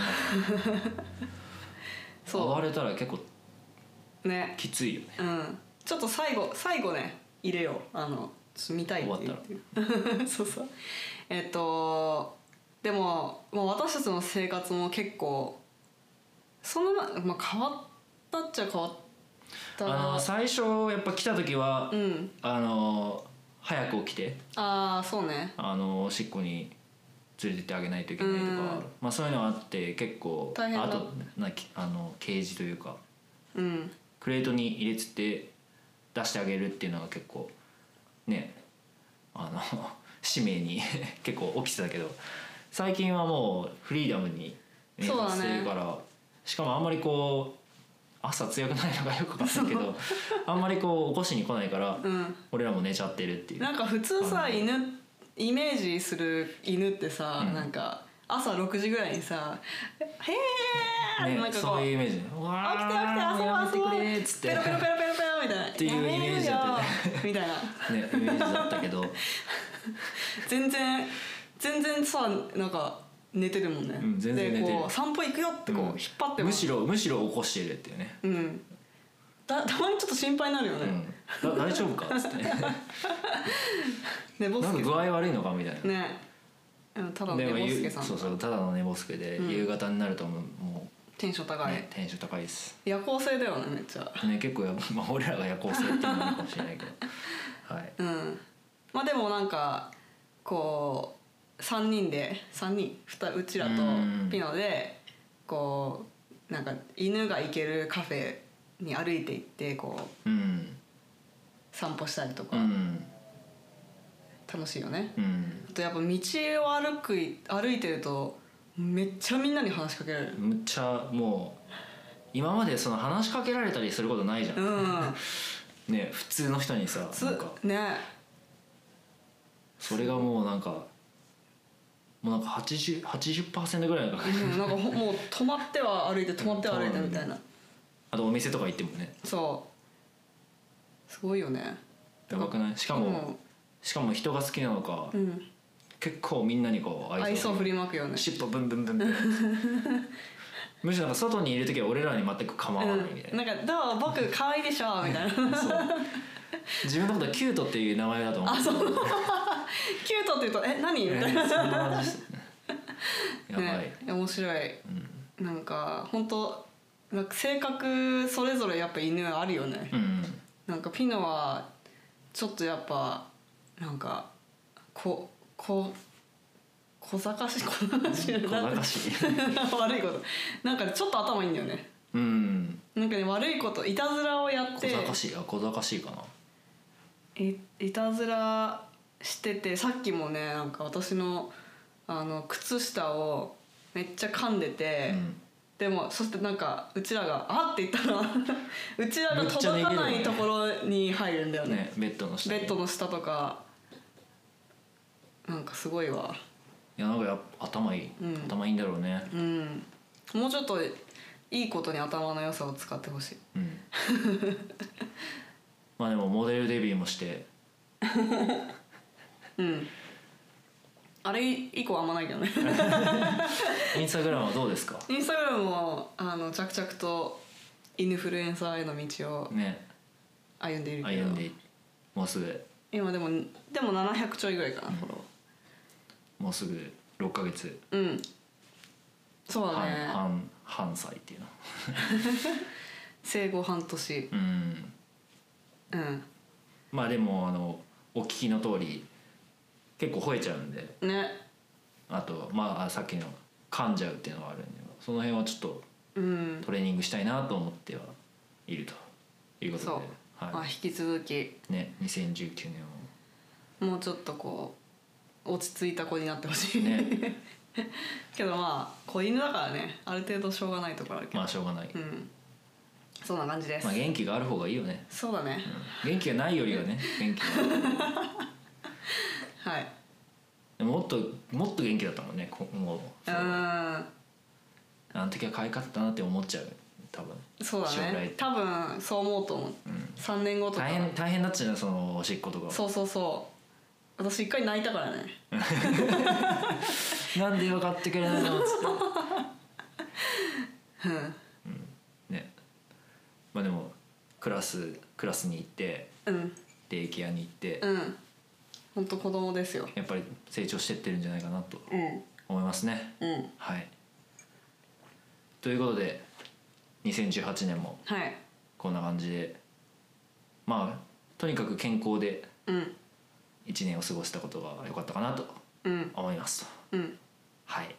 そう暴れたら結構ねきついよね。 うんちょっと最後最後ね入れようあの見たいって言ってるそうそうえっとでももう私たちの生活も結構そのま、まあ、変わったっちゃ変わったな。 あの最初やっぱ来た時は、うん、あの早く起きてああそうねあのおしっこに連れてってあげないといけないとか、まあ、そういうのがあって結構大変だ。 あとなあのケージというか、うん、クレートに入れつって出してあげるっていうのが結構ねあの使命に結構起きてたけど最近はもうフリーダムに生活してるから、ね、しかもあんまりこう朝強くないのがよく分かるけどあんまりこう起こしに来ないから、うん、俺らも寝ちゃってるっていう。 なんか普通さ犬イメージする犬ってさ、うん、なんか朝ろくじぐらいにさ「へー、ね、なんかこうそういうイメージね。 うわ起きて起きて遊ぼう遊ぼう」っつってペロペロペロペロペロみたいなっていうイメージだったねみたいなねイメージだったけど全然全然さなんか寝てるもんね、 うん、全然寝てる。 でこう散歩行くよってこう、うん、引っ張ってもむしろむしろ起こしてるっていうね、 うん、だたまにちょっと心配になるよね、 うん、大丈夫かっつって寝ぼすけなんか具合悪いのかみたいなね。ただの寝ぼすけさんそうそうただの寝ぼすけで、うん、夕方になるともうテンション高い、 ね、テンション高いです。 夜行性だよねめっちゃね結構や、まあ、俺らが夜行性っていうのかもしれないけどはいうんまあでもなんかこうさんにんでさんにんうちらとピノでこうなんか犬が行けるカフェに歩いて行ってこう、うん、散歩したりとか、うん、楽しいよね、うん、あとやっぱ道を歩く歩いてるとめっちゃみんなに話しかけられる。 むっちゃもう今までその話しかけられたりすることないじゃん、うん、ね普通の人にさなんかねそれがもうなんかもうなんか はちじゅうパーセント ぐらいなんか、うん、なんかもう止まっては歩いて止まっては歩いてみたいな。 あとお店とか行ってもねそうすごいよね。 やばくない？しかも、うん、しかも人が好きなのか、うん、結構みんなにこう愛想振りまくよね。 尻尾ブンブンブンブンむしろなんか外にいる時は俺らに全く構わないみたいな、 うん、なんかどう僕可愛いでしょみたいなそう自分のことはキュートっていう名前だと思う。 あそうキュートって言うとえ何みたいな、そんな感じやばい、ね、面白い、うん、なんか本当なんか性格それぞれやっぱ犬あるよね、うん、なんかピノはちょっとやっぱなんかここ小賢しい小賢しい小賢しい悪いことなんかちょっと頭いいんだよね。うんなんかね悪いこといたずらをやって小賢しいあ小賢しいかな。 い, いたずらしててさっきもねなんか私のあの靴下をめっちゃ噛んでて、 うん、 でもそしてなんかうちらが「あっ!」って言ったらうちらが届かないところに入るんだよね、 ね、ベッドの下ベッドの下とか。なんかすごいわ。 いやなんかやっぱ頭いい、うん、頭いいんだろうね。 うん、もうちょっといいことに頭の良さを使ってほしい、うん、 まあでもモデルデビューもしてうんあれ以降あんまないけどねインスタグラムはどうですか？ インスタグラムもあの着々とインフルエンサーへの道を歩んでいるけど、ね、歩んでもうすぐ今でもでもななひゃくちょいぐらいかな、うん、フォローもうすぐろっかげつ。 うんそうだね。 半半歳っていうの生後半年。うんうんまあでもあのお聞きの通り結構吠えちゃうんでね。 あとまあさっきの噛んじゃうっていうのがあるんで、その辺はちょっとトレーニングしたいなと思ってはいるということで、 そう、はい、まあ、引き続きねにせんじゅうきゅうねんをもうちょっとこう落ち着いた子になってほしいねけどまあ子犬だからね、ある程度しょうがないところあるけど、 まあしょうがない、 うん、そんな感じです。 まあ元気がある方がいいよね。 そうだね、 うん、元気がないよりはね元気がはい。 でももっともっと元気だったもんね。もううんあの時は可愛かったなって思っちゃう多分。 そうだね、多分そう思うと思う、うん、さんねんごとか大変大変だっちゃうね、そのおしっことか。 そうそうそう、私一回泣いたからねなんで分かってくれないのっつってうん、うん、ね。まあでもクラスクラスに行って、うん、デイケアに行って、 うん、本当子供ですよ。 やっぱり成長してってるんじゃないかなと思いますね、うん、はい。ということでにせんじゅうはちねんもこんな感じで、はい、まあとにかく健康でいちねんを過ごしたことが良かったかなと思いますと、うん、はい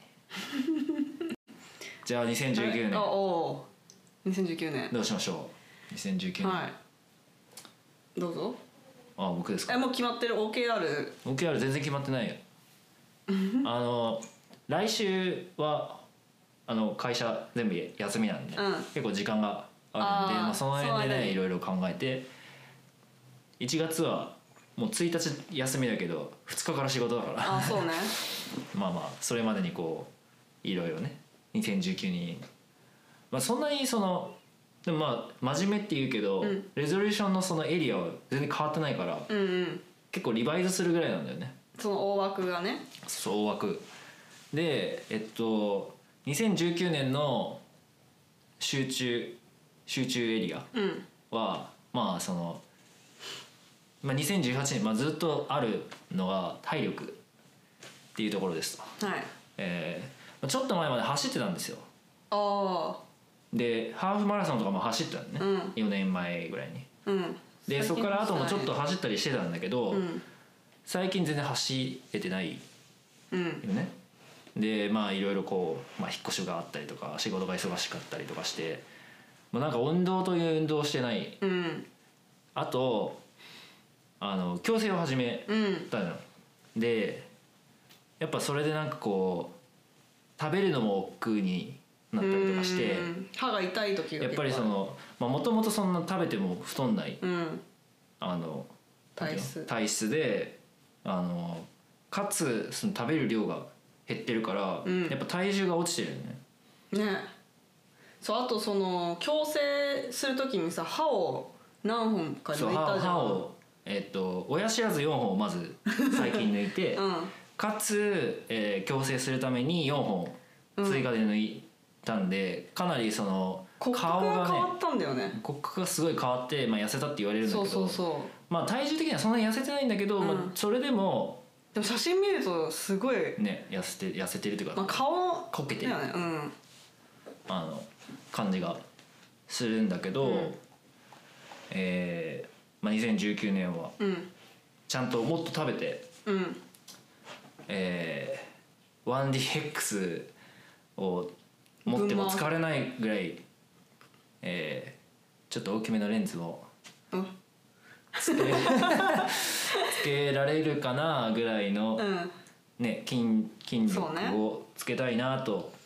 じゃあにせんじゅうきゅうねん、はい、 あおにせんじゅうきゅうねんどうしましょう。にせんじゅうきゅうねん、はい、 どうぞ。 あ僕ですか。 えもう決まってる。 オーケーアールオーケーアール 全然決まってないよあの来週はあの会社全部休みなんで、うん、結構時間があるんで、まあ、その辺でねいろいろ考えて、いちがつはもうついたち休みだけどふつかから仕事だからあそうねまあまあそれまでにこういろいろねにせんじゅうきゅうに、まあ、そんなにそのでもまあ真面目って言うけど、うん、レゾリューションのそのエリアは全然変わってないから、うんうん、結構リバイズするぐらいなんだよね、 その大枠がね。 そう大枠で、えっとにせんじゅうきゅうねんの集中集中エリアは、うん、まあその、まあ、にせんじゅうはちねん、まあ、ずっとあるのが体力っていうところですと、はい。えー、ちょっと前まで走ってたんですよ。ああ。でハーフマラソンとかも走ってたのね、うん、よねんまえぐらいに、うん、でそこからあともちょっと走ったりしてたんだけど、うん、最近全然走れてないよね、うん、でまあいろいろこう、まあ、引っ越しがあったりとか仕事が忙しかったりとかしてもうなんか運動という運動をしてない、うん、あとあの矯正を始めたの、うん、でやっぱそれでなんかこう食べるのも億劫になったりとかして、 歯が痛い時がやっぱりそのもともとそんな食べても太んない、うん、あの体質体質であのかつその食べる量が減ってるから、うん、やっぱ体重が落ちてるよね。 ね。そうあとその矯正する時にさ歯を何本か抜いたじゃん。 歯をえっと親知らずよんほんをまず最近抜いて、うん、かつ、えー、矯正するためによんほん追加で抜いたんで、かなりその顔がね、骨格が変わったんだよね。 骨格がすごい変わって、まあ、痩せたって言われるんだけど、 そうそうそう、 まあ体重的にはそんなに痩せてないんだけど、うん、まあ、それでもでも写真見るとすごいね痩せて痩せてるというか、 まあ、顔こけてる、 ね、うん、 あの感じがするんだけど、うん、えーまあ、にせんじゅうきゅうねんはちゃんともっと食べて、うん、えー、ワンディーエックス を持っても疲れないぐらい、えー、ちょっと大きめのレンズをつけつけられるかなぐらいの、うん、ね、筋, 筋力をつけたいなと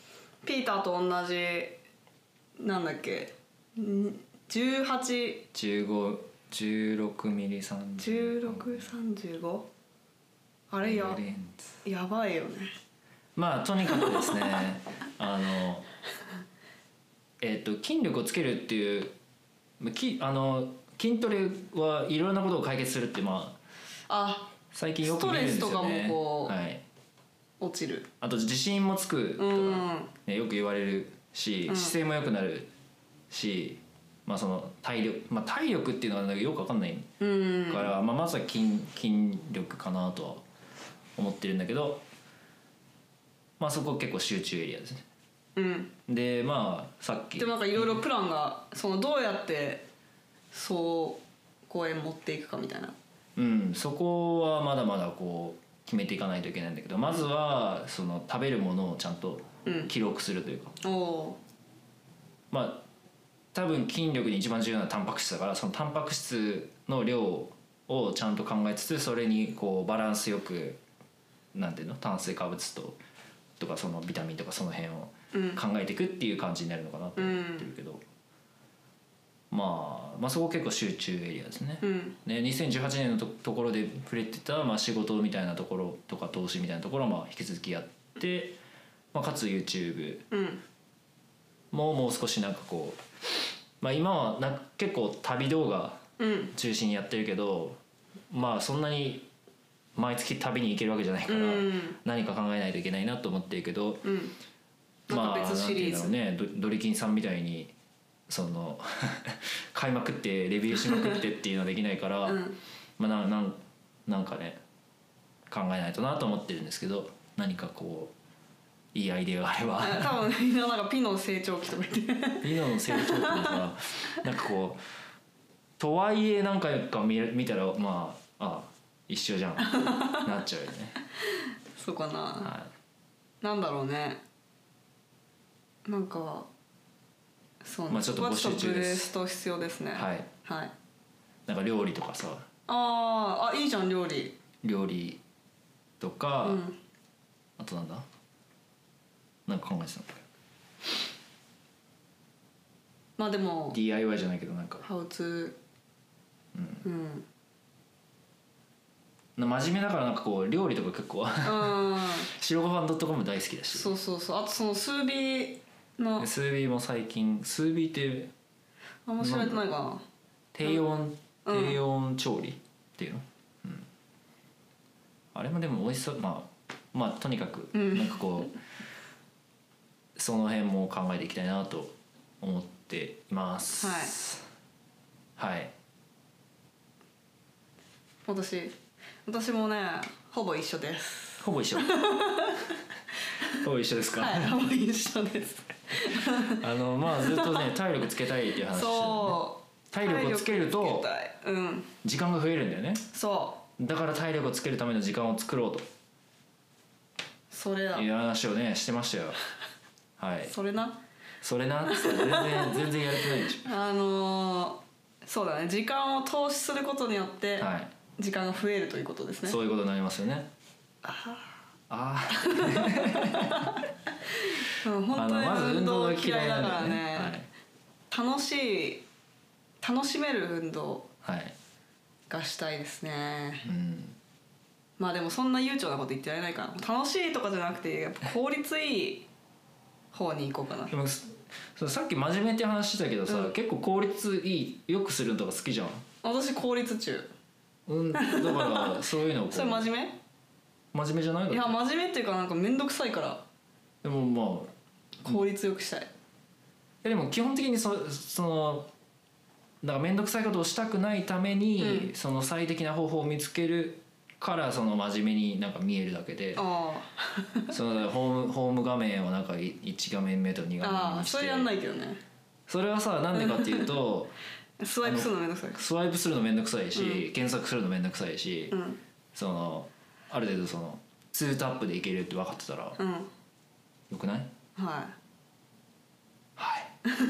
ピーターと同じなんだっけじゅうはち、 じゅうご、じゅうろくミリさんじゅうじゅうろく、さんじゅうごあれややばいよね。 まあとにかくですねあのえっ、ー、と筋力をつけるっていうきあの筋トレはいろんなことを解決するってまああ最近よく見るんですよね。 ストレスとかもこう、 はい、 落ちる。 あと自信もつくとか、ね、よく言われるし、 うん、 姿勢も良くなるし、まあ、その体力、まあ、体力っていうのはよく分かんないから、うんまあ、まずは 筋, 筋力かなとは思ってるんだけど、まあ、そこ結構集中エリアですね。 うん、 でまあさっきでもなんかいろいろプランがそのどうやってそう公園持っていくかみたいな、 うん、そこはまだまだこう決めていかないといけないんだけど、まずはその食べるものをちゃんと記録するというか、 うん、おまあ多分筋力に一番重要なタンパク質だから、そのタンパク質の量をちゃんと考えつつ、それにこうバランスよくなんていうの炭水化物ととかそのビタミンとかその辺を考えていくっていう感じになるのかなと思ってるけど、うん、まあ、まあそこ結構集中エリアですね、うん、でにせんじゅうはちねんの と, ところで触れてた、まあ、仕事みたいなところとか投資みたいなところはまあ引き続きやって、まあ、かつ YouTube ももう少しなんかこう、まあ、今はな結構旅動画中心にやってるけど、うん、まあそんなに毎月旅に行けるわけじゃないから、うん、何か考えないといけないなと思ってるけど、うん、まあ別シリーズね、ドリキンさんみたいにその買いまくってレビューしまくってっていうのはできないから、うん、まあななんなんかね考えないとなと思ってるんですけど、何かこういいアイデアがあれば多分みんななんかピノの成長期とか言ってピノの成長期とかなんかこうとはいえ何回か 見, 見たらまあああ一緒じゃんなっちゃうよねそうかな、 はい、 なんだろうね、なんかそうね、 まあ、ちょっと募集中です。 ブレスト必要ですね。 はい、 はい、 なんか料理とかさああいいじゃん料理料理とか、うん、あとなんだなんか考えてたんだけど、 まあでもディーアイワイ じゃないけどなんかハウツー、うん、うん真面目だからなんかこう料理とか結構白ご飯 .com 大好きだし、 そうそうそう、あとそのスービーのスービーも最近スービーってあんま知られてないかな、 低温、うん、低温調理っていうの、うん、あれもでも美味しそう、まあまあとにかくなんかこう、うん、その辺も考えていきたいなと思っていますはい、はい、 私私もねほぼ一緒です。 ほぼ一緒ほぼ一緒ですか。 はい、ほぼ一緒ですあのまあずっとね体力つけたいっていう話してる、ね、そう体力をつけると時間が増えるんだよね。 そうだから体力をつけるための時間を作ろうとそれだいう話をねしてましたよはいそれなそれなって全然全然やれてないでしょあのー、そうだね、時間を投資することによって、はい時間が増えるということですね。 そういうことになりますよね。ああ本当に運動嫌いだからね、はい、楽しい楽しめる運動がしたいですね、はいうん、まあでもそんな悠長なこと言ってられないから楽しいとかじゃなくてやっぱ効率いい方に行こうかな。 でもそさっき真面目って話してたけどさ、うん、結構効率いいよくするのとか好きじゃん。 私効率中うん、だからそういうのをそれ真面目真面目じゃないの？ いや真面目っていうかなんか面倒くさいからでもまあ効率よくしたい、 うん、でも基本的に そ, そのだから面倒くさいことをしたくないために、うん、その最適な方法を見つけるからその真面目になんか見えるだけであそのホームホーム画面をなんかいち画面目とに画面目にしてあそれやんないけどね。 それはさなんでかっていうとスワイプするのめんどくさいスワイプするのめんどくさいし、うん、検索するのめんどくさいし、うん、そのある程度そのにタップでいけるって分かってたら、うん、よくない？ はいはい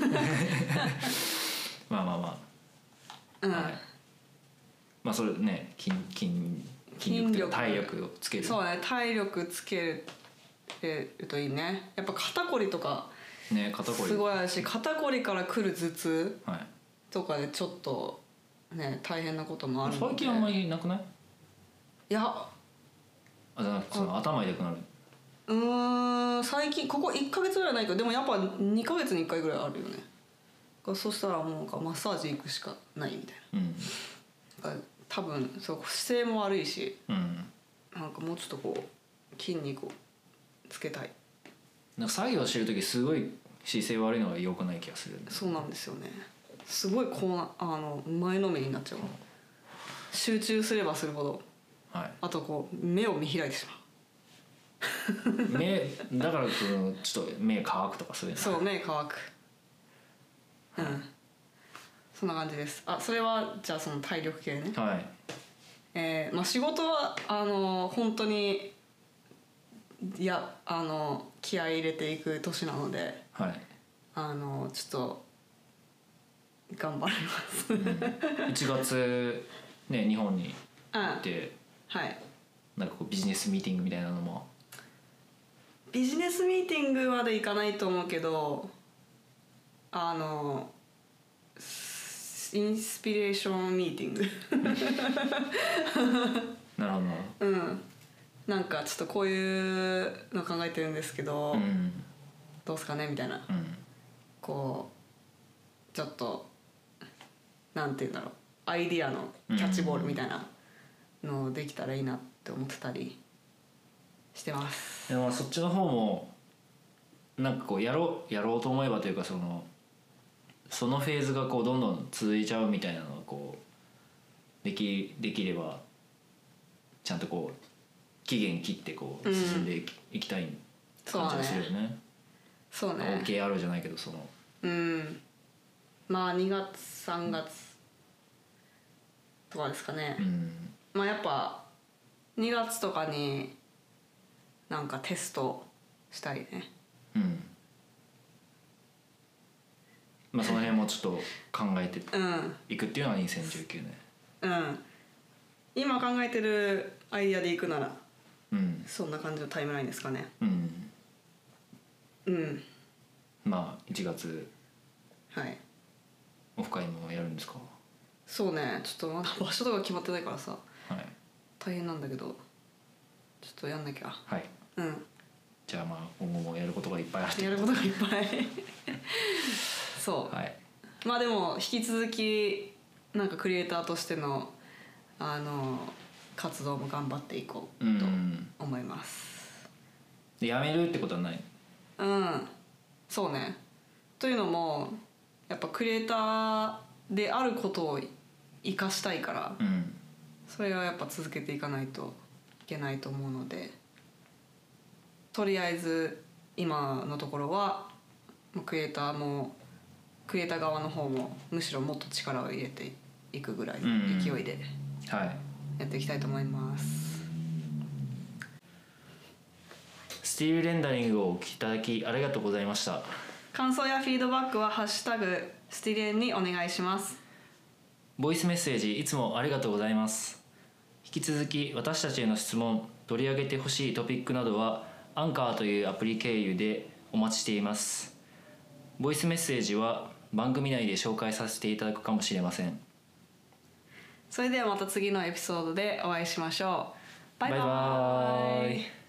まあまあまあ、うん、はい、まあそれね筋筋筋力とか体力をつけるそうね体力つけるけるといいね。やっぱ肩こりとかね、肩こりすごいあるし、肩こりから来る頭痛はいとかでちょっとね大変なこともあるので。 最近あんまりなくない？ いや、 あ、じゃなくてその頭痛くなる。 うーん、最近ここいっかげつぐらいないけど、でもやっぱにかげつにいっかいぐらいあるよね。そしたらもうなんかマッサージ行くしかないみたいな、うん、多分そう姿勢も悪いし、うん、なんかもうちょっとこう筋肉をつけたい。 なんか作業してる時すごい姿勢悪いのが良くない気がする。 そうなんですよね。すごいこうなあの前のめりになっちゃう、うん、集中すればするほど、はい、あとこう目を見開いてしまう目だからちょっと目乾くとかそういうの。 そう、目乾く、うん、そんな感じです。あ、それはじゃあその体力系ね。はい。えー、まあ仕事はあの本当にいやあの気合い入れていく年なので、はい、あのちょっと頑張ります、うん、 いちがつね日本に行って、うん、はい、なんかこうビジネスミーティングみたいなのも。 ビジネスミーティングまで行かないと思うけど、あのインスピレーションミーティングなるほど。 うん、なんかちょっとこういうの考えてるんですけど、うん、どうすかねみたいな、うん、こうちょっとなんて言うんだろう、アイディアのキャッチボールみたいなのできたらいいなって思ってたりしてます。 でもそっちの方もなんかこうやろうやろうと思えばというか、そのそのフェーズがこうどんどん続いちゃうみたいなのがこうできできればちゃんとこう期限切ってこう進んでいき,、うん、いきたい感じがするよね。 そうね。 オーケーアール じゃないけどその。 うん。まあにがつさんがつとかですかね。うん、まあやっぱにがつとかになんかテストしたいね。うん。 まあその辺もちょっと考えていくっていうのはにせんじゅうきゅうねん。 うん。今考えてるアイディアでいくなら、うん、そんな感じのタイムラインですかね。うん。 うん。まあいちがつ。はい。オフ会もやるんですか？ そうね、ちょっとまだ場所とか決まってないからさ、はい、大変なんだけどちょっとやんなきゃ。はい。うん。 じゃあまあ今後もやることがいっぱいある。 やることがいっぱいそう、はい、まあでも引き続きなんかクリエイターとしてのあの活動も頑張っていこうと思います。 でやめるってことはない？ うん、そうね。というのもやっぱクリエイターであることを生かしたいから、うん、それはやっぱ続けていかないといけないと思うので、とりあえず今のところはクリエイターもクリエイター側の方もむしろもっと力を入れていくぐらいの勢いでやっていきたいと思います。 スティールレンダリングをお聞きいただきありがとうございました。 感想やフィードバックはハッシュタグスティレンにお願いします。 ボイスメッセージいつもありがとうございます。引き続き私たちへの質問、取り上げてほしいトピックなどはアンカーというアプリ経由でお待ちしています。ボイスメッセージは番組内で紹介させていただくかもしれません。 それではまた次のエピソードでお会いしましょう。バイバイ。バイバイ。